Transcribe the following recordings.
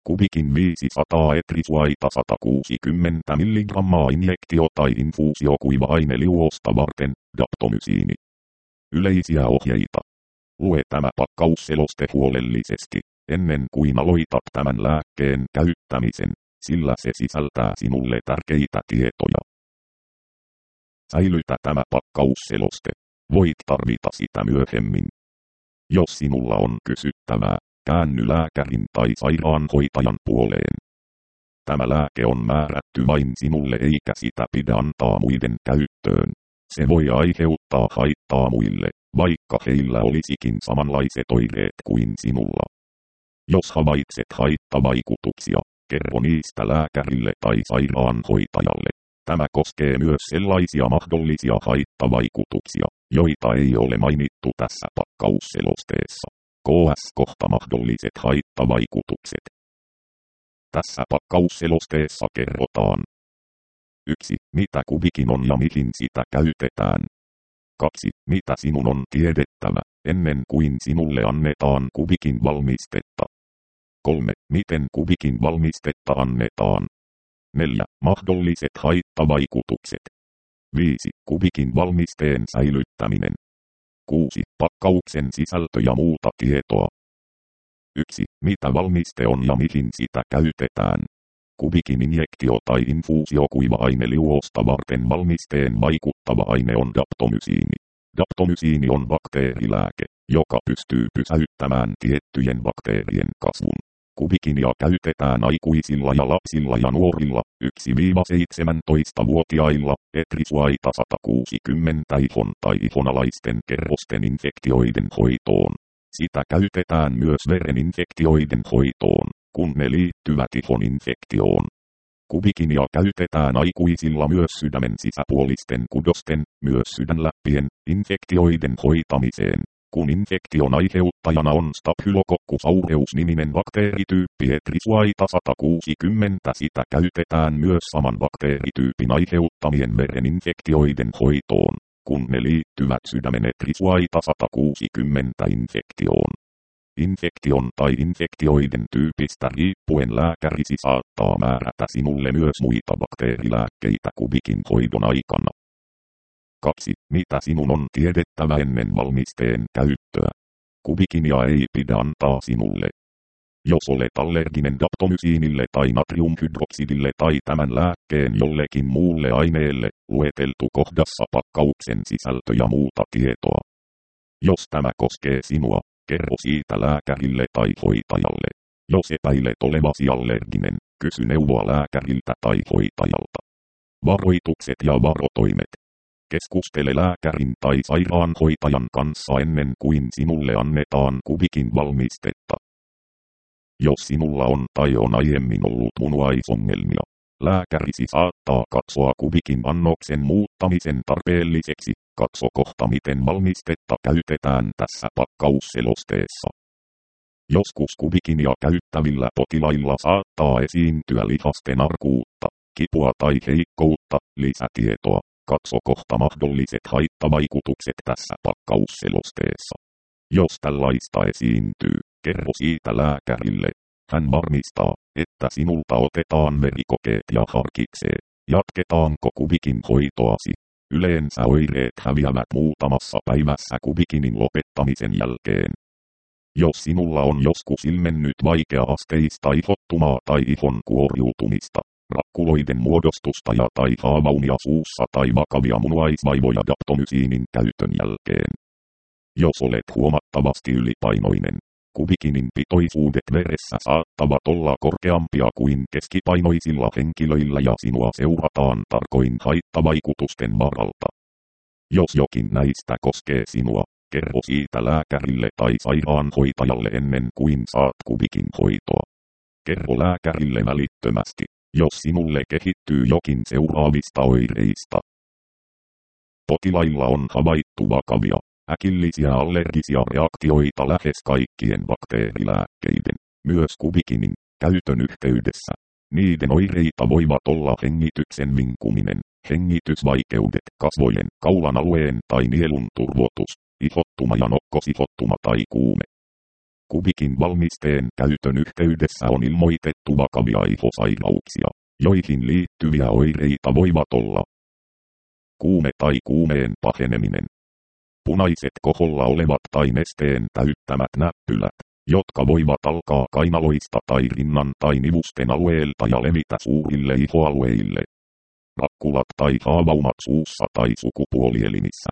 Kubikin 500 etrisuaita 160 mg injektio tai infuusio kuiva-aine liuosta varten, daptomysiini. Yleisiä ohjeita. Lue tämä pakkausseloste huolellisesti, ennen kuin aloitat tämän lääkkeen käyttämisen, sillä se sisältää sinulle tärkeitä tietoja. Säilytä tämä pakkausseloste. Voit tarvita sitä myöhemmin. Jos sinulla on kysyttävää, käänny lääkärin tai sairaanhoitajan puoleen. Tämä lääke on määrätty vain sinulle eikä sitä pidä antaa muiden käyttöön. Se voi aiheuttaa haittaa muille, vaikka heillä olisikin samanlaiset oireet kuin sinulla. Jos havaitset haittavaikutuksia, kerro niistä lääkärille tai sairaanhoitajalle. Tämä koskee myös sellaisia mahdollisia haittavaikutuksia, joita ei ole mainittu tässä pakkausselosteessa. KS-kohta mahdolliset haittavaikutukset. Tässä pakkausselosteessa kerrotaan. 1. Mitä kubikin on ja mihin sitä käytetään. 2. Mitä sinun on tiedettävä, ennen kuin sinulle annetaan kubikin valmistetta. 3. Miten kubikin valmistetta annetaan. 4. Mahdolliset haittavaikutukset. 5. Kubikin valmisteen säilyttäminen. 6. Pakkauksen sisältö ja muuta tietoa. 1. Mitä valmiste on ja mihin sitä käytetään. Kubikin injektio tai infuusio kuiva-aine liuosta varten valmisteen vaikuttava aine on daptomysiini. Daptomysiini on bakteerilääke, joka pystyy pysäyttämään tiettyjen bakteerien kasvun. Kubikinia käytetään aikuisilla ja lapsilla ja nuorilla, 1-17-vuotiailla, etrisuaita 160 ihon tai ihonalaisten kerrosten infektioiden hoitoon. Sitä käytetään myös vereninfektioiden hoitoon, kun ne liittyvät ihoninfektioon. Kubikinia käytetään aikuisilla myös sydämen sisäpuolisten kudosten, myös sydänläppien, infektioiden hoitamiseen. Kun infektion aiheuttajana on Staphylococcus aureus-niminen bakteerityyppi etrisuaita 160, sitä käytetään myös saman bakteerityypin aiheuttamien vereninfektioiden hoitoon, kun ne liittyvät sydämen etrisuaita 160 infektioon. Infektion tai infektioiden tyypistä riippuen lääkärisi saattaa määrätä sinulle myös muita bakteerilääkkeitä kubikin hoidon aikana. 2. Mitä sinun on tiedettävä ennen valmisteen käyttöä. Kubikinia ei pidä antaa sinulle. Jos olet allerginen daptomysiinille tai natriumhydroksidille tai tämän lääkkeen jollekin muulle aineelle, lueteltu kohdassa pakkauksen sisältö ja muuta tietoa. Jos tämä koskee sinua, kerro siitä lääkärille tai hoitajalle. Jos epäilet olevasi allerginen, kysy neuvoa lääkäriltä tai hoitajalta. Varoitukset ja varotoimet. Keskustele lääkärin tai sairaanhoitajan kanssa ennen kuin sinulle annetaan kubikin valmistetta. Jos sinulla on tai on aiemmin ollut munuaisongelmia, lääkärisi saattaa katsoa kubikin annoksen muuttamisen tarpeelliseksi. Katso kohta miten valmistetta käytetään tässä pakkausselosteessa. Joskus kubikinia käyttävillä potilailla saattaa esiintyä lihasten arkuutta, kipua tai heikkoutta, lisätietoa. Katso kohta mahdolliset haittavaikutukset tässä pakkausselosteessa. Jos tällaista esiintyy, kerro siitä lääkärille. Hän varmistaa, että sinulta otetaan verikokeet ja harkitsee, jatketaanko kubikin hoitoasi. Yleensä oireet häviävät muutamassa päivässä kubikinin lopettamisen jälkeen. Jos sinulla on joskus ilmennyt vaikea-asteista ihottumaa tai ihon kuoriutumista, rakkuloiden muodostusta ja tai haavaunia suussa tai vakavia munuaisvaivoja daptomysiinin käytön jälkeen. Jos olet huomattavasti ylipainoinen, kubikinin pitoisuudet veressä saattavat olla korkeampia kuin keskipainoisilla henkilöillä ja sinua seurataan tarkoin haittavaikutusten varalta. Jos jokin näistä koskee sinua, kerro siitä lääkärille tai sairaanhoitajalle ennen kuin saat kubikin hoitoa. Kerro lääkärille välittömästi, jos sinulle kehittyy jokin seuraavista oireista. Potilailla on havaittu vakavia, äkillisiä allergisia reaktioita lähes kaikkien bakteerilääkkeiden, myös kubikinin, käytön yhteydessä. Niiden oireita voivat olla hengityksen vinkuminen, hengitysvaikeudet, kasvojen, kaulan alueen tai nielun turvotus, ihottuma ja nokkosihottuma tai kuume. Kubikin valmisteen käytön yhteydessä on ilmoitettu vakavia aivosairauksia, joihin liittyviä oireita voivat olla kuume tai kuumeen paheneminen, punaiset koholla olevat tai nesteen täyttämät näppylät, jotka voivat alkaa kainaloista tai rinnan tai nivusten alueelta ja levitä suurille ihoalueille, rakkulat tai haavaumat suussa tai sukupuolielimissä.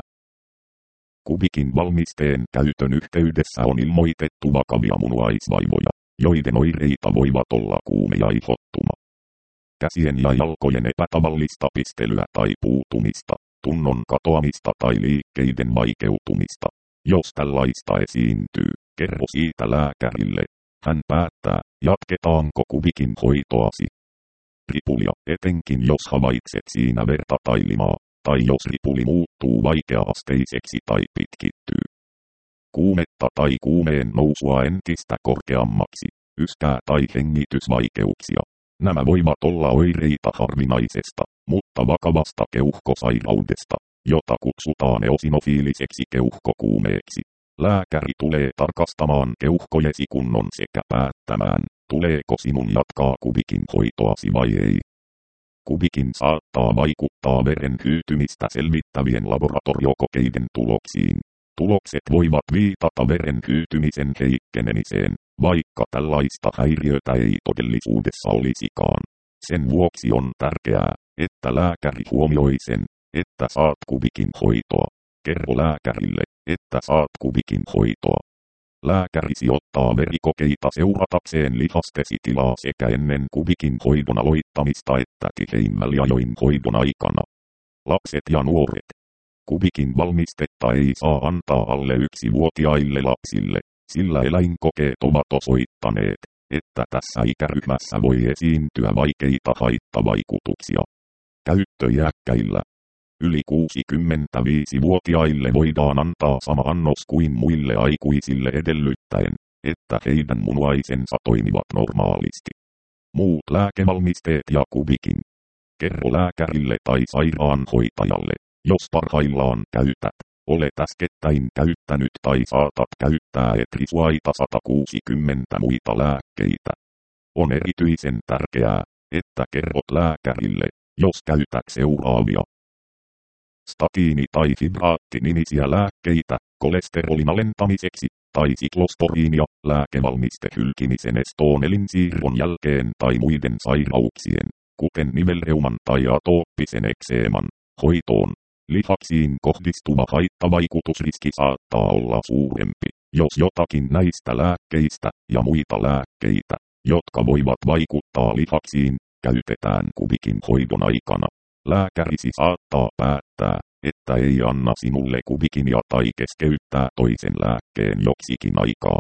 Kubikin valmisteen käytön yhteydessä on ilmoitettu vakavia munuaisvaivoja, joiden oireita voivat olla kuume ja ihottuma, käsien ja jalkojen epätavallista pistelyä tai puutumista, tunnon katoamista tai liikkeiden vaikeutumista. Jos tällaista esiintyy, kerro siitä lääkärille. Hän päättää, jatketaanko Kubikin hoitoasi. Ripulia, etenkin jos havaitset siinä verta tai limaa, tai jos ripuli muuttuu vaikea-asteiseksi tai pitkittyy. Kuumetta tai kuumeen nousua entistä korkeammaksi, yskää tai hengitysvaikeuksia. Nämä voivat olla oireita harvinaisesta, mutta vakavasta keuhkosairaudesta, jota kutsutaan eosinofiiliseksi keuhkokuumeeksi. Lääkäri tulee tarkastamaan keuhkojesi kunnon sekä päättämään, tuleeko sinun jatkaa Kubikin hoitoasi vai ei. Kubikin saattaa vaikuttaa veren hyytymistä selvittävien laboratoriokokeiden tuloksiin. Tulokset voivat viitata veren hyytymisen heikkenemiseen, vaikka tällaista häiriötä ei todellisuudessa olisikaan. Sen vuoksi on tärkeää, että lääkäri huomioi sen, että saat Kubikin hoitoa. Kerro lääkärille, että saat Kubikin hoitoa. Lääkärisi ottaa verikokeita seuratakseen lihastesi tilaa sekä ennen Kubikin hoidon aloittamista että tihein väliajoin hoidon aikana. Lapset ja nuoret. Kubikin valmistetta ei saa antaa alle 1-vuotiaille lapsille, sillä eläinkokeet ovat osoittaneet, että tässä ikäryhmässä voi esiintyä vaikeita haittavaikutuksia. Käyttö iäkkäillä. Yli 65-vuotiaille voidaan antaa sama annos kuin muille aikuisille edellyttäen, että heidän munuaisensa toimivat normaalisti. Muut lääkevalmisteet ja Kubikin. Kerro lääkärille tai sairaanhoitajalle, jos parhaillaan käytät, olet äskettäin käyttänyt tai saatat käyttää etrisuaita 160 muita lääkkeitä. On erityisen tärkeää, että kerrot lääkärille, jos käytät seuraavia. Statiini- tai fibraatti-nimisiä lääkkeitä, kolesterolin alentamiseksi, tai siklosporiinia, lääkevalmiste hylkimisen estoon elinsiirron jälkeen tai muiden sairauksien, kuten nivelreuman tai atooppisen ekseeman, hoitoon. Lihaksiin kohdistuva haittavaikutusriski saattaa olla suurempi, jos jotakin näistä lääkkeistä ja muita lääkkeitä, jotka voivat vaikuttaa lihaksiin, käytetään Kubikin hoidon aikana. Lääkärisi saattaa päättää, että ei anna sinulle Kubikinia tai keskeyttää toisen lääkkeen joksikin aikaa.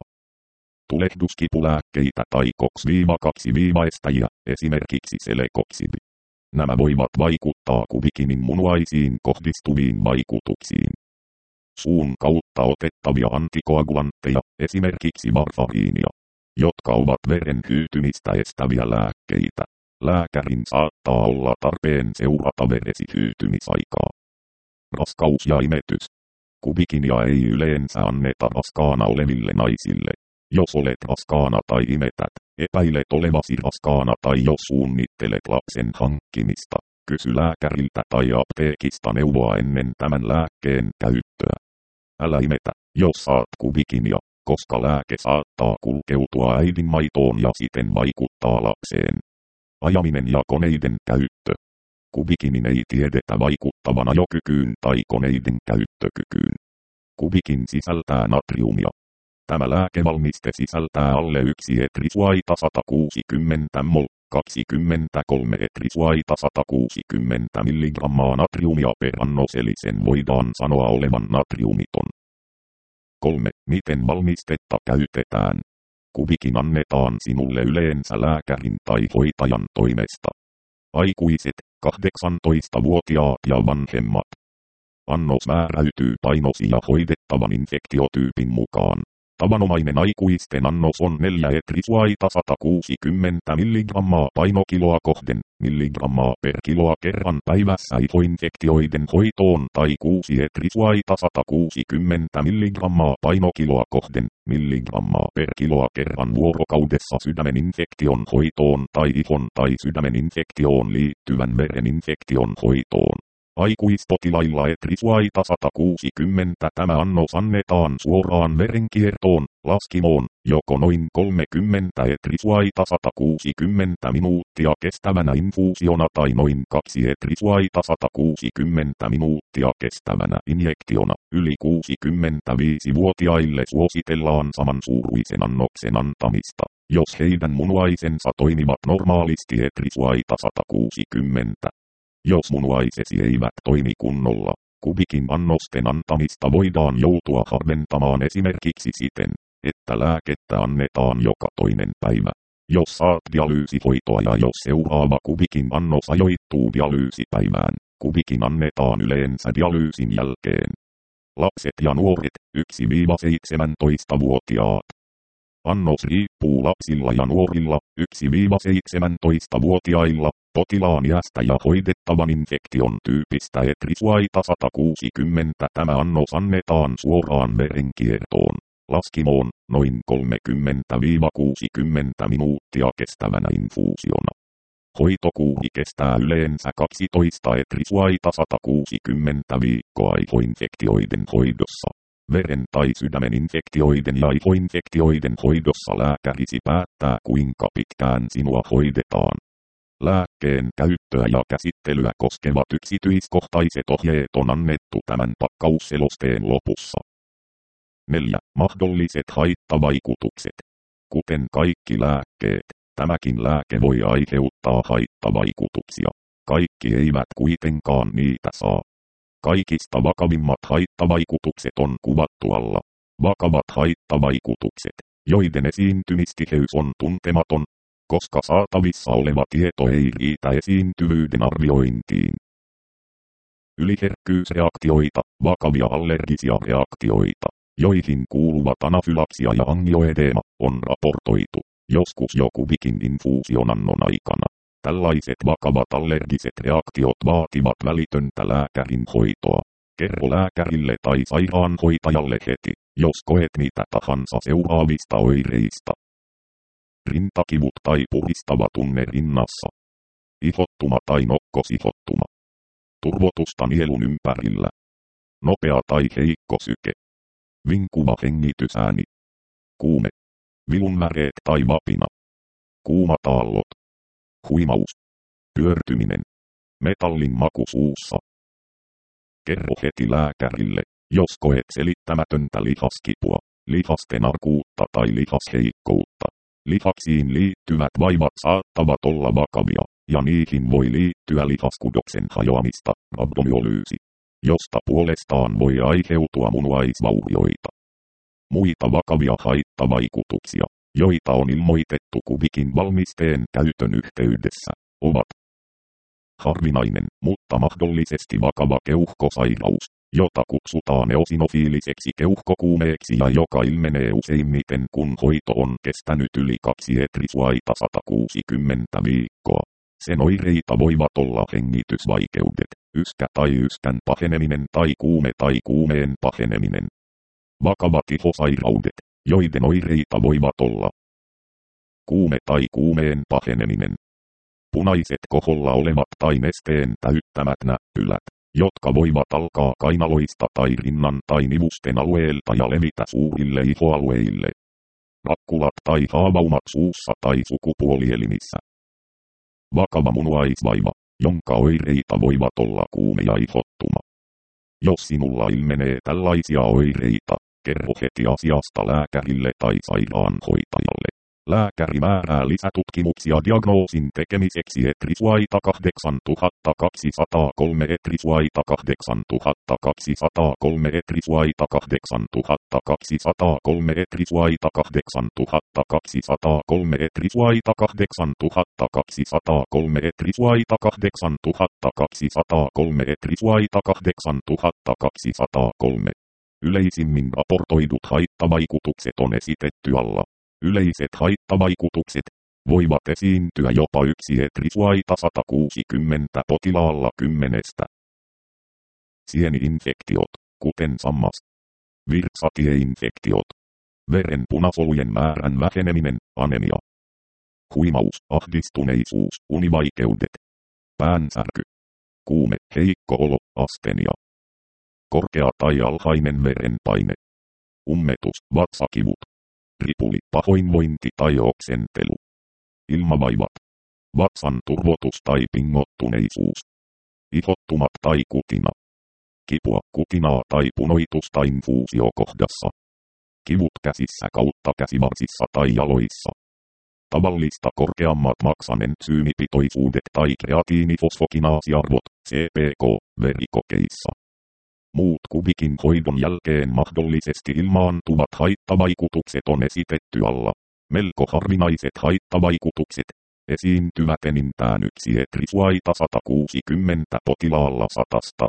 Tulehduskipulääkkeitä tai COX-2-estäjiä, esimerkiksi Celecoxib. Nämä voivat vaikuttaa Kubikinin munuaisiin kohdistuviin vaikutuksiin. Suun kautta otettavia antikoagulantteja, esimerkiksi varfariinia, jotka ovat veren hyytymistä estäviä lääkkeitä. Lääkärin saattaa olla tarpeen seurata veresi hyytymisaikaa. Raskaus ja imetys. Kubikinia ei yleensä anneta raskaana oleville naisille. Jos olet raskaana tai imetät, epäilet olevasi raskaana tai jos suunnittelet lapsen hankkimista, kysy lääkäriltä tai apteekista neuvoa ennen tämän lääkkeen käyttöä. Älä imetä, jos saat Kubikinia, koska lääke saattaa kulkeutua äidinmaitoon ja siten vaikuttaa lapseen. Ajaminen ja koneiden käyttö. Kubikinin ei tiedetä vaikuttavan ajokykyyn tai koneiden käyttökykyyn. Kubikin sisältää natriumia. Tämä lääkevalmiste sisältää alle 1 etrisuaita 160 mol, 23 etrisuaita 160 mg natriumia per annos eli sen voidaan sanoa olevan natriumiton. 3. Miten valmistetta käytetään? Kubikin annetaan sinulle yleensä lääkärin tai hoitajan toimesta. Aikuiset, 18-vuotiaat ja vanhemmat. Annos määräytyy painosi ja hoidettavan infektiotyypin mukaan. Tavanomainen aikuisten annos on 4 etrisuaita 160 mg painokiloa kohden, milligrammaa per kiloa kerran päivässä ihoinfektioiden hoitoon tai 6 etrisuaita 160 mg painokiloa kohden, milligrammaa per kiloa kerran vuorokaudessa sydämeninfektion hoitoon tai ihon tai sydämeninfektioon liittyvän vereninfektion hoitoon. Aikuispotilailla etrisuaita 160 tämä annos annetaan suoraan verenkiertoon, laskimoon, joko noin 30 etrisuaita 160 minuuttia kestävänä infuusiona tai noin 2 etrisuaita 160 minuuttia kestävänä injektiona. Yli 65-vuotiaille suositellaan samansuuruisen annoksen antamista, jos heidän munuaisensa toimivat normaalisti etrisuaita 160. Jos munuaisesi eivät toimi kunnolla, kubikin annosten antamista voidaan joutua harventamaan esimerkiksi siten, että lääkettä annetaan joka toinen päivä. Jos saat dialyysihoitoa ja jos seuraava kubikin annos ajoittuu dialyysipäivään, kubikin annetaan yleensä dialyysin jälkeen. Lapset ja nuoret, 1-17-vuotiaat. Annos riippuu lapsilla ja nuorilla, 1-17-vuotiailla, potilaan iästä ja hoidettavan infektion tyypistä etrisuaita 160 tämä annos annetaan suoraan verenkiertoon, laskimoon, noin 30-60 minuuttia kestävänä infuusiona. Hoitokuuri kestää yleensä 12 etrisuaita 160 viikkoa ihoinfektioiden hoidossa. Veren- tai sydämeninfektioiden ja ihoinfektioiden hoidossa lääkärisi päättää kuinka pitkään sinua hoidetaan. Lääkkeen käyttöä ja käsittelyä koskevat yksityiskohtaiset ohjeet on annettu tämän pakkausselosteen lopussa. 4. Mahdolliset haittavaikutukset. Kuten kaikki lääkkeet, tämäkin lääke voi aiheuttaa haittavaikutuksia. Kaikki eivät kuitenkaan niitä saa. Kaikista vakavimmat haittavaikutukset on kuvattu alla. Vakavat haittavaikutukset, joiden esiintymistiheys on tuntematon, koska saatavissa oleva tieto ei riitä esiintyvyyden arviointiin. Yliherkkyysreaktioita, vakavia allergisia reaktioita, joihin kuuluvat anafylaksia ja angioedeema, on raportoitu, joskus jo kubikin infuusion annon aikana. Tällaiset vakavat allergiset reaktiot vaativat välitöntä lääkärin hoitoa. Kerro lääkärille tai sairaanhoitajalle heti, jos koet mitä tahansa seuraavista oireista. Rintakivut tai puristava tunne rinnassa. Ihottuma tai nokkosihottuma. Turvotusta nielun ympärillä. Nopea tai heikko syke. Vinkuva hengitysääni. Kuume. Vilunväreet tai vapina. Kuumataallot. Huimaus. Pyörtyminen. Metallin maku suussa. Kerro heti lääkärille, jos koet selittämätöntä lihaskipua, lihasten arkuutta tai lihasheikkoutta. Lihaksiin liittyvät vaivat saattavat olla vakavia, ja niihin voi liittyä lihaskudoksen hajoamista, rabdomyolyysi, josta puolestaan voi aiheutua munuaisvaurioita. Muita vakavia haittavaikutuksia, joita on ilmoitettu kubikin valmisteen käytön yhteydessä, ovat harvinainen, mutta mahdollisesti vakava keuhkosairaus, jota kutsutaan eosinofiiliseksi keuhkokuumeeksi ja joka ilmenee useimmiten kun hoito on kestänyt yli 2 etrisuaita 160 viikkoa. Sen oireita voivat olla hengitysvaikeudet, yskä tai yskän paheneminen tai kuume tai kuumeen paheneminen. Vakavat ihosairaudet, joiden oireita voivat olla kuume tai kuumeen paheneminen. Punaiset koholla olevat tai nesteen täyttämät näppylät, jotka voivat alkaa kainaloista tai rinnan tai nivusten alueelta ja levitä suurille ihoalueille. Rakkulat tai haavaumat suussa tai sukupuolielimissä. Vakava munuaisvaiva, jonka oireita voivat olla kuume ja ihottuma. Jos sinulla ilmenee tällaisia oireita, kerro heti asiasta lääkärille tai sairaanhoitajalle. Lääkäri määrää lisätutkimuksia diagnoosin tekemiseksi etrisuaita 8203 etrisuaita 8203 etrisuaita 8203 etrisuaita 8203 etrisuaita 8203 etrisuaita 8203 etrisuaita 8203 Yleisimmin raportoidut haittavaikutukset on esitetty alla. Yleiset haittavaikutukset voivat esiintyä jopa 1 etrisuaita 160 potilaalla 10. Sieni-infektiot, kuten sammas. Virtsatieinfektiot. Veren punasolujen määrän väheneminen, anemia. Huimaus, ahdistuneisuus, univaikeudet. Päänsärky. Kuume, heikko olo, astenia. Korkea tai alhainen verenpaine. Ummetus, vatsakivut. Ripuli, pahoinvointi tai oksentelu. Ilmavaivat. Vatsan turvotus tai pingottuneisuus. Ihottumat tai kutina. Kipua, kutinaa tai punoitusta infuusiokohdassa. Kivut käsissä kautta käsivarsissa tai jaloissa. Tavallista korkeammat maksanentsyymipitoisuudet tai kreatiinifosfokinaasiarvot, CPK, verikokeissa. Muut kubikin hoidon jälkeen mahdollisesti ilmaantuvat haittavaikutukset on esitetty alla. Melko harvinaiset haittavaikutukset esiintyvät enintään 1 etrisuaita 160 potilaalla 100.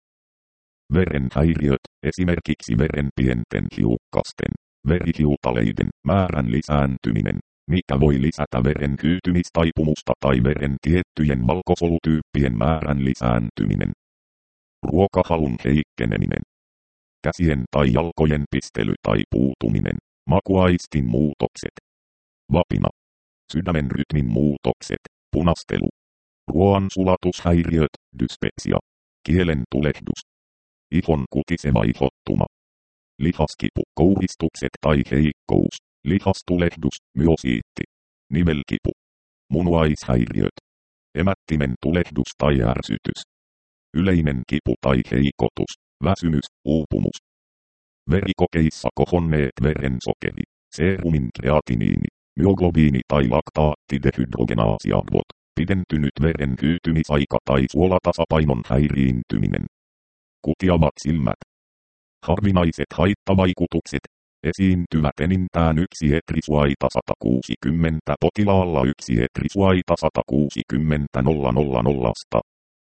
Verenhäiriöt, esimerkiksi veren pienten hiukkasten, verihiutaleiden määrän lisääntyminen, mikä voi lisätä veren hyytymistaipumusta tai veren tiettyjen valkosolutyyppien määrän lisääntyminen. Ruokahalun heikkeneminen. Käsien tai jalkojen pistely tai puutuminen. Makuaistin muutokset. Vapina. Sydämen rytmin muutokset. Punastelu. Ruoan sulatushäiriöt. Dyspepsia. Kielen tulehdus. Ihon kutiseva ihottuma. Lihaskipu. Kouristukset tai heikkous. Lihastulehdus. Myosiitti. Nivelkipu. Munuaishäiriöt. Emättimen tulehdus tai ärsytys. Yleinen kipu tai heikotus, väsymys, uupumus. Verikokeissa kohonneet verensokeri, seerumin kreatiniini, myoglobiini tai laktaattidehydrogenaasiarvot, pidentynyt veren hyytymisaika tai suolatasapainon häiriintyminen. Kutiavat silmät. Harvinaiset haittavaikutukset esiintyvät enintään 1 etrisuaita 160 potilaalla 1 etrisuaita 160 000.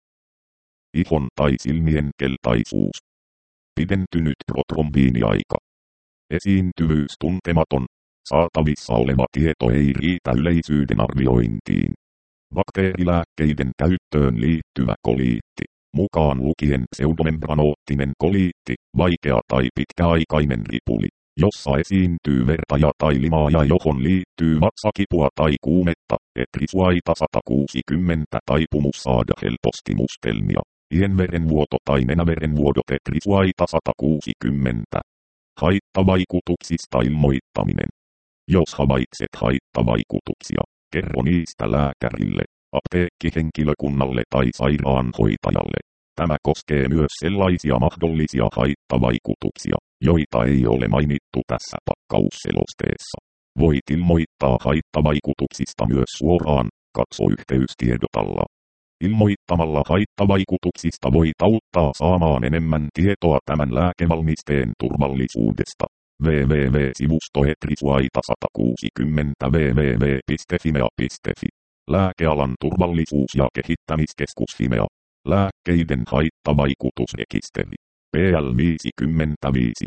Ihon tai silmien keltaisuus. Pidentynyt protrombiiniaika. Esiintyvyys tuntematon. Saatavissa oleva tieto ei riitä yleisyyden arviointiin. Bakteerilääkkeiden käyttöön liittyvä koliitti, mukaan lukien pseudomembranoottinen koliitti, vaikea tai pitkäaikainen ripuli, jossa esiintyy verta ja tai limaa ja johon liittyy vatsakipua tai kuumetta, etrisuaita 160 taipumus saada helposti mustelmia. Ienverenvuoto tai nenäverenvuodot etrisuaita 160. Haittavaikutuksista ilmoittaminen. Jos havaitset haittavaikutuksia, kerro niistä lääkärille, apteekkihenkilökunnalle tai sairaanhoitajalle. Tämä koskee myös sellaisia mahdollisia haittavaikutuksia, joita ei ole mainittu tässä pakkausselosteessa. Voit ilmoittaa haittavaikutuksista myös suoraan, katso yhteystiedot alla. Ilmoittamalla haittavaikutuksista voit auttaa saamaan enemmän tietoa tämän lääkevalmisteen turvallisuudesta. www.sivusto etrisuaita 160 www.fimea.fi. Lääkealan turvallisuus- ja kehittämiskeskus Fimea. Lääkkeiden haittavaikutusrekisteri. PL 55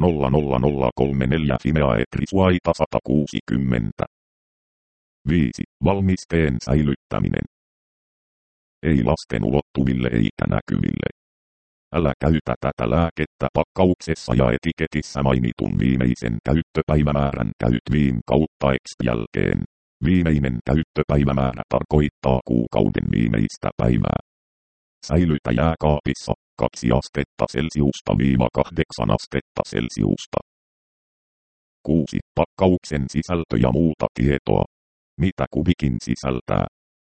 00034 Fimea etrisuaita 160. 5. Valmisteen säilyttäminen. Ei lasten ulottuville eikä näkyville. Älä käytä tätä lääkettä pakkauksessa ja etiketissä mainitun viimeisen käyttöpäivämäärän _exp jälkeen. Viimeinen käyttöpäivämäärä tarkoittaa kuukauden viimeistä päivää. Säilytä jääkaapissa 2 astetta Celsiusta - 8 astetta Celsiusta. 6. Pakkauksen sisältö ja muuta tietoa. Mitä kubikin sisältää?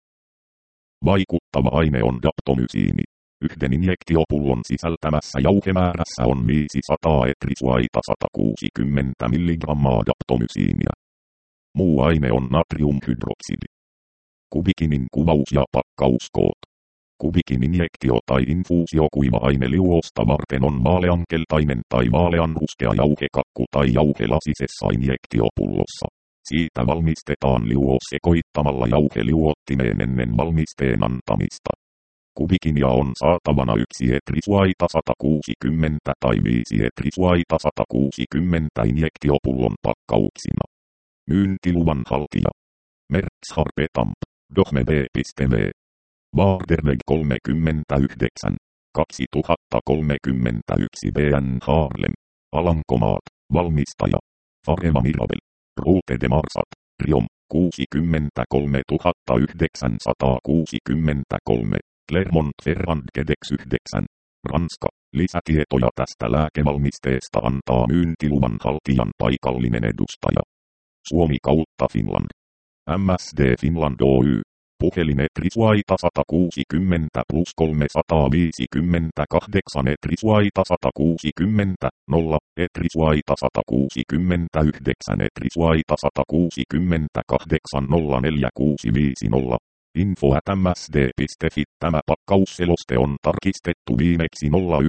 Vaikuttava aine on daptomysiini. Yhden injektiopullon sisältämässä jauhemäärässä on 500 etrisuaita 160 mg daptomysiinia. Muu aine on natriumhydroksidi. Kubikinin kuvaus ja pakkauskoot. Kubikin injektio tai infuusiokuiva-aine liuosta varten on vaaleankeltainen tai vaaleanruskea jauhekakku tai jauhelasisessa injektiopullossa. Siitä valmistetaan liuos sekoittamalla jauheliuottimeen ennen valmisteen antamista. Kubikinia on saatavana 1 etrisuaita 160 tai 5 etrisuaita 160 injektiopullon pakkauksina. Myyntiluvan haltija. Merksharpetamp. Dohme.v. Waarderweg 39. 2031 BN Haarlem. Alankomaat. Valmistaja. Fareva Mirabel. Route de Marsat. Riom. 63 963. Clermont-Ferrand Quedex 9. Ranska. Lisätietoja tästä lääkevalmisteesta antaa myyntiluvan haltijan paikallinen edustaja. Suomi kautta Finland. MSD Finland Oy. Puhelin etrisuaita 160 plus 358 etrisuaita 160 0 etrisuaita 169 etrisuaita 168 046550. Info@msd.fi. Tämä pakkausseloste on tarkistettu viimeksi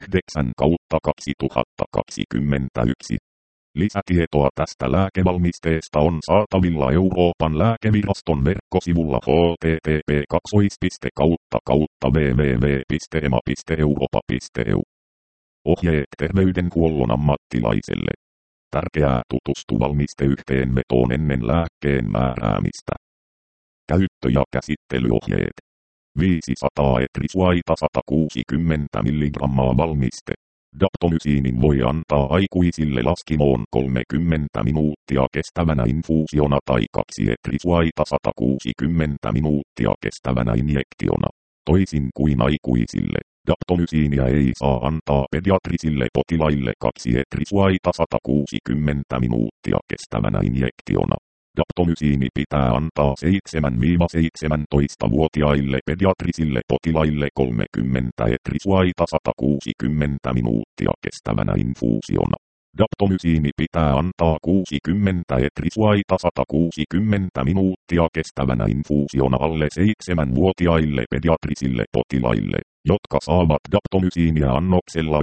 09/2021. Lisätietoa tästä lääkevalmisteesta on saatavilla Euroopan lääkeviraston verkkosivulla http://www.ema.europa.eu. Ohjeet terveydenhuollon ammattilaiselle. Tärkeää tutustu valmisteyhteenvetoon ennen lääkkeen määräämistä. Käyttö- ja käsittelyohjeet. 500 etrisuaita 160 mg valmiste. Daptomysiinin voi antaa aikuisille laskimoon 30 minuuttia kestävänä infuusiona tai 2 etrisuaita 160 minuuttia kestävänä injektiona. Toisin kuin aikuisille, daptomysiinia ei saa antaa pediatrisille potilaille 2 etrisuaita 160 minuuttia kestävänä injektiona. Daptomysiini pitää antaa 7-17-vuotiaille pediatrisille potilaille 30 etrisuaita 160 minuuttia kestävänä infuusiona. Daptomysiini pitää antaa 60 etrisuaita 160 minuuttia kestävänä infuusiona alle 7-vuotiaille pediatrisille potilaille, jotka saavat daptomysiinia annoksella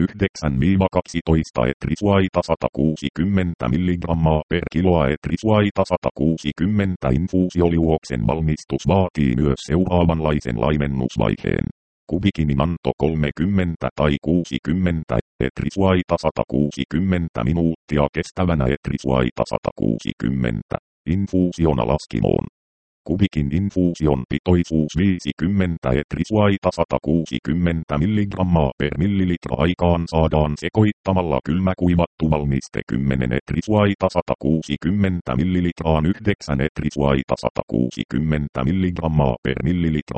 9-12 etrisuaita 160 mg per kiloa etrisuaita 160 infuusioliuoksen valmistus vaatii myös seuraavanlaisen laimennusvaiheen. Kubikinin anto 30 tai 60 etrisuaita 160 minuuttia kestävänä etrisuaita 160 infuusiona laskimoon. Kubikin infuusion pitoisuus 50 etrisuaita 160 mg per millilitra aikaan saadaan sekoittamalla kylmäkuivattu valmiste 10 etrisuaita 160 millilitraan 9 etrisuaita 160 mg per millilitra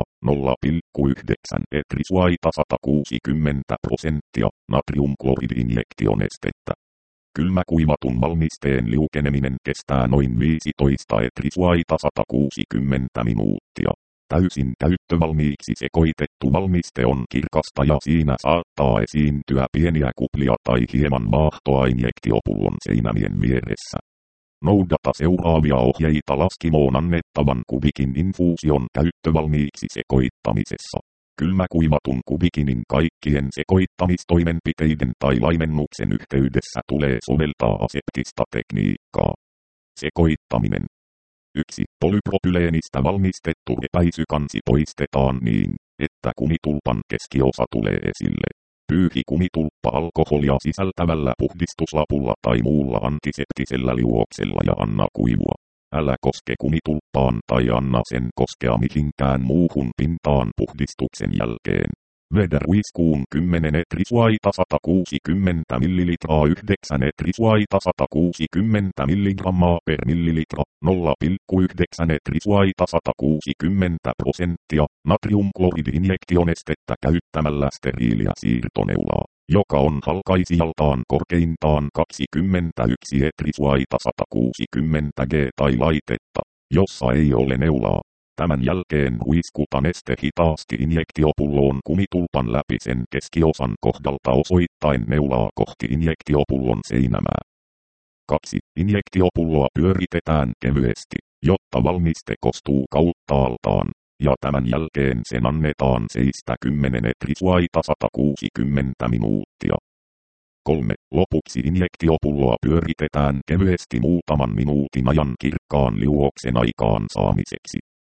0,9 etrisuaita 160% natriumkloridi-injektionestettä. Kylmäkuivatun valmisteen liukeneminen kestää noin 15 etrisuaita 160 minuuttia. Täysin käyttövalmiiksi sekoitettu valmiste on kirkasta ja siinä saattaa esiintyä pieniä kuplia tai hieman vaahtoa injektiopullon seinämien vieressä. Noudata seuraavia ohjeita laskimoon annettavan kubikin infuusion käyttövalmiiksi sekoittamisessa. Kylmäkuivatun kubikinin kaikkien sekoittamistoimenpiteiden tai laimennuksen yhteydessä tulee soveltaa aseptista tekniikkaa. Sekoittaminen. 1. Polypropyleenistä valmistettu epäisykansi poistetaan niin, että kumitulpan keskiosa tulee esille. Pyyhi kumitulppa alkoholia sisältävällä puhdistuslapulla tai muulla antiseptisellä liuoksella ja anna kuivua. Älä koske kumitulppaan tai anna sen koskea mihinkään muuhun pintaan puhdistuksen jälkeen. Vedä ruiskuun 10 etrisuaita 160 millilitraa 9 etrisuaita 160 mg per millilitra 0,9 etrisuaita 160% natriumkloridi-injektionestettä käyttämällä steriiliä siirtoneulaa, joka on halkaisijaltaan korkeintaan 21 etrisuaita 160 G tai laitetta, jossa ei ole neulaa. Tämän jälkeen huiskuta neste hitaasti injektiopulloon kumitulpan läpi sen keskiosan kohdalta osoittaen neulaa kohti injektiopullon seinämää. 2. Injektiopulloa pyöritetään kevyesti, jotta valmiste kostuu kauttaaltaan, ja tämän jälkeen sen annetaan seistä 10 etrisuaita 160 minuuttia. 3. Lopuksi injektiopulloa pyöritetään kevyesti muutaman minuutin ajan kirkkaan liuoksen aikaan saamiseksi.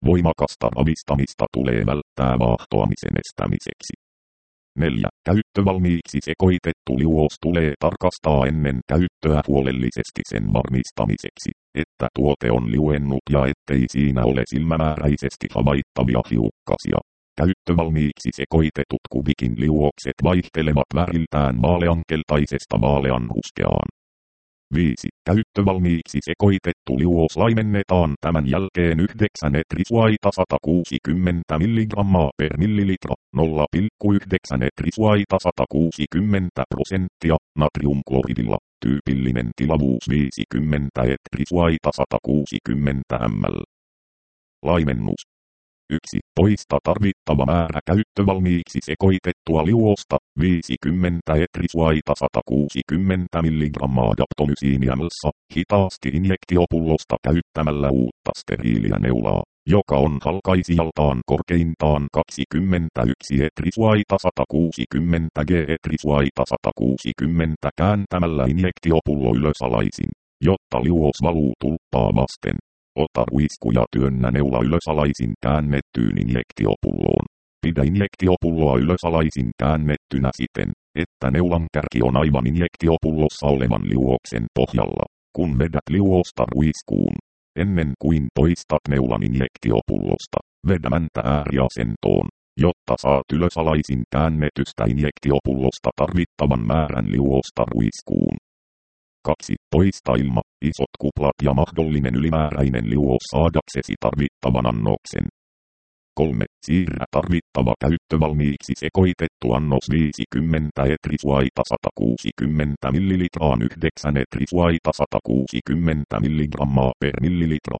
Voimakasta ravistamista tulee välttää vaahtoamisen estämiseksi. 4. Käyttövalmiiksi sekoitettu liuos tulee tarkastaa ennen käyttöä huolellisesti sen varmistamiseksi, että tuote on liuennut ja ettei siinä ole silmämääräisesti havaittavia hiukkasia. Käyttövalmiiksi sekoitetut kubikin liuokset vaihtelevat väriltään vaaleankeltaisesta vaaleanhuskeaan. 5. Käyttövalmiiksi sekoitettu liuos laimennetaan tämän jälkeen 9 etrisuaita 160 mg per millilitra, 0,9 etrisuaita 160% natriumkloridilla, tyypillinen tilavuus 50 etrisuaita 160 ml. Laimennus. 1. Poista tarvittava määrä käyttövalmiiksi sekoitettua liuosta, 50 etrisuaita 160 mg daptomysiiniamassa, hitaasti injektiopullosta käyttämällä uutta steriiliä neulaa, joka on halkaisijaltaan korkeintaan 21 etrisuaita 160 g etrisuaita 160 kääntämällä injektiopullo ylösalaisin, jotta liuos valuu tulppaa vasten. Ota ruisku ja työnnä neula ylösalaisin käännettyyn injektiopulloon. Pidä injektiopulloa ylösalaisin käännettynä siten, että neulan kärki on aivan injektiopullossa olevan liuoksen pohjalla, kun vedät liuosta ruiskuun. Ennen kuin poistat neulan injektiopullosta, vedä mäntä ääriasentoon, jotta saat ylösalaisin käännetystä injektiopullosta tarvittavan määrän liuosta ruiskuun. 2. Poista ilma, isot kuplat ja mahdollinen ylimääräinen liuos saadaksesi tarvittavan annoksen. 3. Siirrä tarvittava käyttövalmiiksi sekoitettu annos 50 etrisuaita 160 ml 9 etrisuaita 160 mg per millilitra,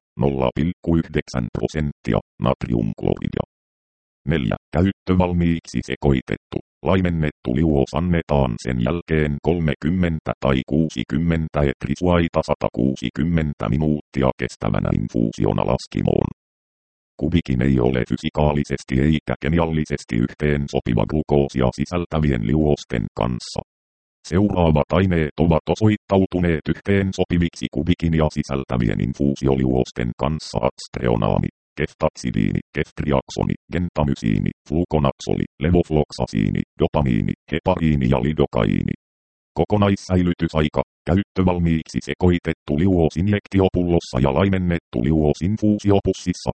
0,9% natriumkloridia. 4. Käyttövalmiiksi sekoitettu, laimennettu liuos annetaan sen jälkeen 30 tai 60 etrisuaita 160 minuuttia kestävänä infuusiona laskimoon. Kubikin ei ole fysikaalisesti eikä kemiallisesti yhteen sopiva glukoosia sisältävien liuosten kanssa. Seuraavat aineet ovat osoittautuneet yhteen sopiviksi kubikinia sisältävien infuusioliuosten kanssa: astreonaami, keftaksidiini, keftriaksoni, gentamysiini, flukonaksoli, levofloksasiini, dopamiini, hepariini ja lidokaiini. Kokonaissäilytysaika, käyttövalmiiksi sekoitettu liuos injektiopullossa ja laimennettu liuos infuusiopussissa,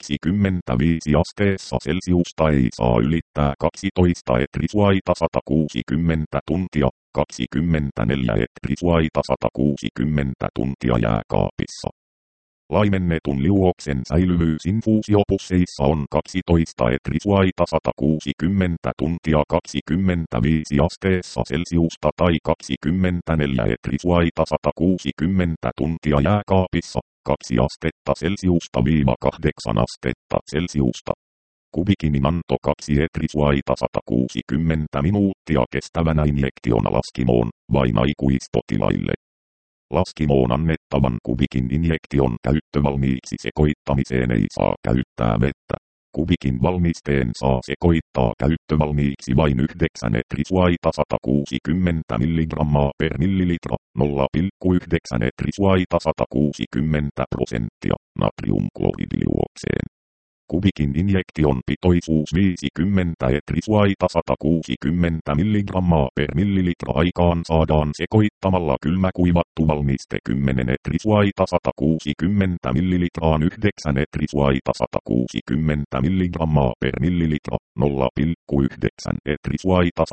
25 asteessa Celsiusta ei saa ylittää 12 etrisuaita 160 tuntia, 24 etrisuaita 160 tuntia jääkaapissa. Laimennetun liuoksen säilyvyys infuusiopusseissa on 12 etrisuaita 160 tuntia 25 asteessa Celsiusta tai 24 etrisuaita 160 tuntia jääkaapissa, 2 astetta Celsiusta - 8 astetta Celsiusta. Kubikinin anto 2 etrisuaita 160 minuuttia kestävänä injektiona laskimoon, vain aikuispotilaille. Laskimoon annettavan kubikin injektion käyttövalmiiksi sekoittamiseen ei saa käyttää vettä. Kubikin valmisteen saa sekoittaa käyttövalmiiksi vain 9 etrisuaita 160 mg per millilitra, 0,9 etrisuaita 160% natriumkloridiliuokseen. Kubikin injektion pitoisuus 50 etrisuaita 160 mg per millilitra aikaan saadaan sekoittamalla kylmäkuivattu valmiste 10 etrisuaita 160 ml 9 etrisuaita 160 mg per millilitra, 0,9 etrisuaita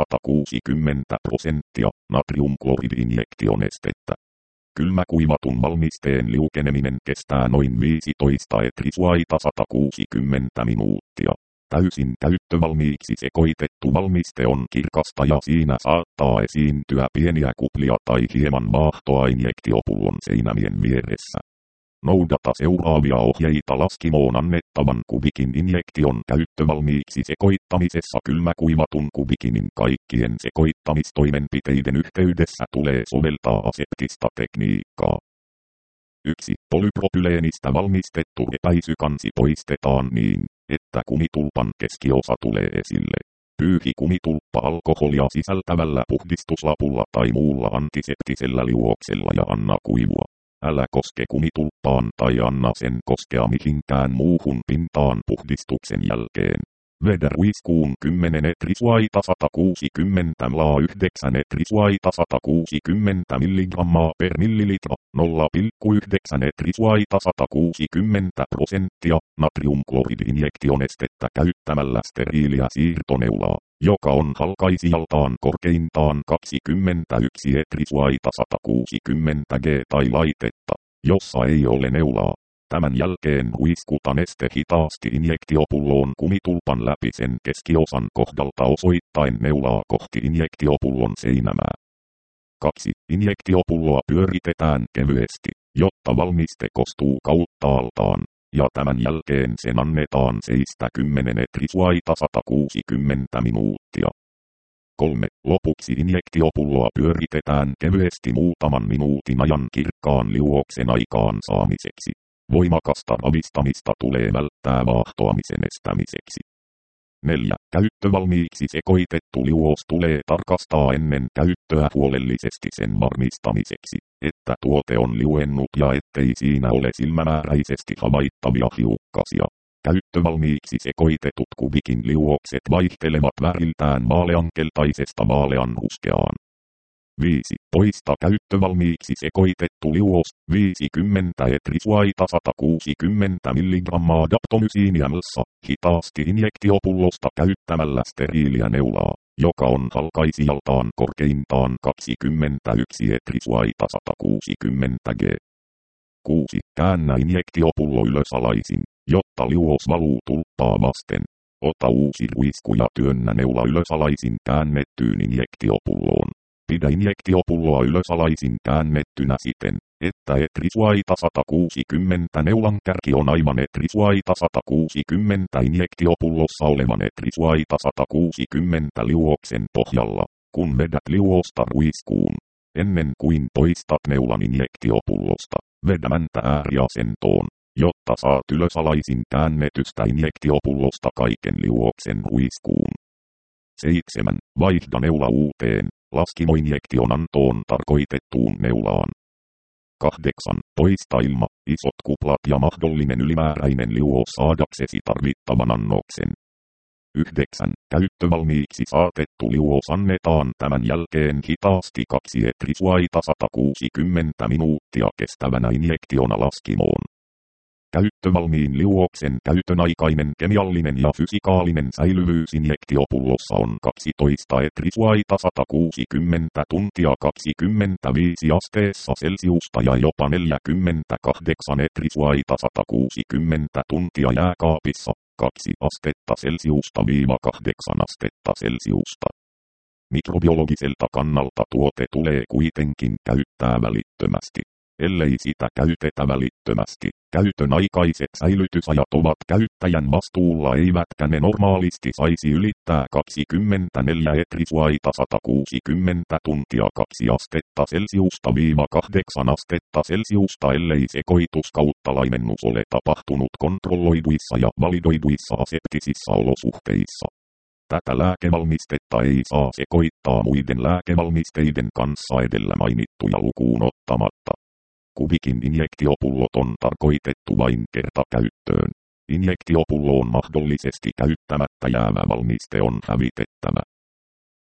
160% natriumkloridi-injektion estettä. Kylmäkuivatun valmisteen liukeneminen kestää noin 15 etrisuaita 160 minuuttia. Täysin käyttövalmiiksi sekoitettu valmiste on kirkasta ja siinä saattaa esiintyä pieniä kuplia tai hieman vaahtoa injektiopullon seinämien vieressä. Noudata seuraavia ohjeita laskimoon annettavan kubikin injektion käyttövalmiiksi sekoittamisessa. Kylmäkuivatun kubikinin kaikkien sekoittamistoimenpiteiden yhteydessä tulee soveltaa aseptista tekniikkaa. 1. Polypropyleenistä valmistettu epäisykansi poistetaan niin, että kumitulpan keskiosa tulee esille. Pyyhi kumitulppa alkoholia sisältävällä puhdistuslapulla tai muulla antiseptisellä liuoksella ja anna kuivua. Älä koske kumitulppaan tai anna sen koskea mihinkään muuhun pintaan puhdistuksen jälkeen. Vedä ruiskuun 10 etrisuaita 160 ml 9 etrisuaita 160 mg per millilitra, 0,9 etrisuaita 160% natriumkloridi-injektionestettä käyttämällä steriiliä siirtoneulaa, joka on halkaisijaltaan korkeintaan 21 etrisuaita 160 G tai laitetta, jossa ei ole neulaa. Tämän jälkeen huiskuta neste hitaasti injektiopulloon kumitulpan läpi sen keskiosan kohdalta osoittain neulaa kohti injektiopullon seinämää. 2. Injektiopulloa pyöritetään kevyesti, jotta valmiste kostuu kauttaaltaan, ja tämän jälkeen sen annetaan seistä 10 etrisuaita 160 minuuttia. 3. Lopuksi injektiopulloa pyöritetään kevyesti muutaman minuutin ajan kirkkaan liuoksen aikaan saamiseksi. Voimakasta ravistamista tulee välttää vaahtoamisen estämiseksi. 4. Käyttövalmiiksi sekoitettu liuos tulee tarkastaa ennen käyttöä huolellisesti sen varmistamiseksi, että tuote on liuennut ja ettei siinä ole silmämääräisesti havaittavia hiukkasia. Käyttövalmiiksi sekoitetut kubikin liuokset vaihtelevat väriltään vaaleankeltaisesta vaaleanhuskeaan. 5. Poista käyttövalmiiksi sekoitettu liuos 50 etrisuaita 160 mg daptomysiiniämlssä hitaasti injektiopullosta käyttämällä steriiliä neulaa, joka on halkaisijaltaan korkeintaan 21 etrisuaita 160 G. 6. Käännä injektiopullo ylösalaisin, jotta liuos valuu tulppaa vasten. Ota uusi ruisku ja työnnä neula ylösalaisin käännettyyn injektiopulloon. Pidä injektiopulloa ylösalaisin käännettynä siten, että etrisuaita 160 neulan kärki on aivan etrisuaita 160 injektiopullossa olevan etrisuaita 160 liuoksen pohjalla, kun vedät liuosta ruiskuun. Ennen kuin poistat neulan injektiopullosta, vedä mäntä ääriasentoon, jotta saat ylösalaisin käännetystä injektiopullosta kaiken liuoksen ruiskuun. 7. Vaihda neula uuteen, laskimoinjektion antoon tarkoitettuun neulaan. 8. Poista ilma, isot kuplat ja mahdollinen ylimääräinen liuos saadaksesi tarvittavan annoksen. 9. Käyttövalmiiksi saatettu liuos annetaan tämän jälkeen hitaasti 2 etrisuaita 160 minuuttia kestävänä injektiona laskimoon. Käyttövalmiin liuoksen käytön aikainen kemiallinen ja fysikaalinen säilyvyys injektiopullossa on 12 etrisuaita 160 tuntia 25 asteessa Celsiusta ja jopa 48 etrisuaita 160 tuntia jääkaapissa 2 astetta Celsiusta - 8 astetta Celsiusta. Mikrobiologiselta kannalta tuote tulee kuitenkin käyttää välittömästi. Ellei sitä käytetä välittömästi, käytön aikaiset säilytysajat ovat käyttäjän vastuulla eivätkä ne normaalisti saisi ylittää 24 etrisuaita 160 tuntia 2 astetta Celsiusta - 8 astetta Celsiusta ellei sekoitus kautta laimennus ole tapahtunut kontrolloiduissa ja validoiduissa aseptisissa olosuhteissa. Tätä lääkevalmistetta ei saa sekoittaa muiden lääkevalmisteiden kanssa edellä mainittuja lukuun ottamatta. Kubikin injektiopullot on tarkoitettu vain kertakäyttöön. Injektiopulloon mahdollisesti käyttämättä jäävä valmiste on hävitettävä.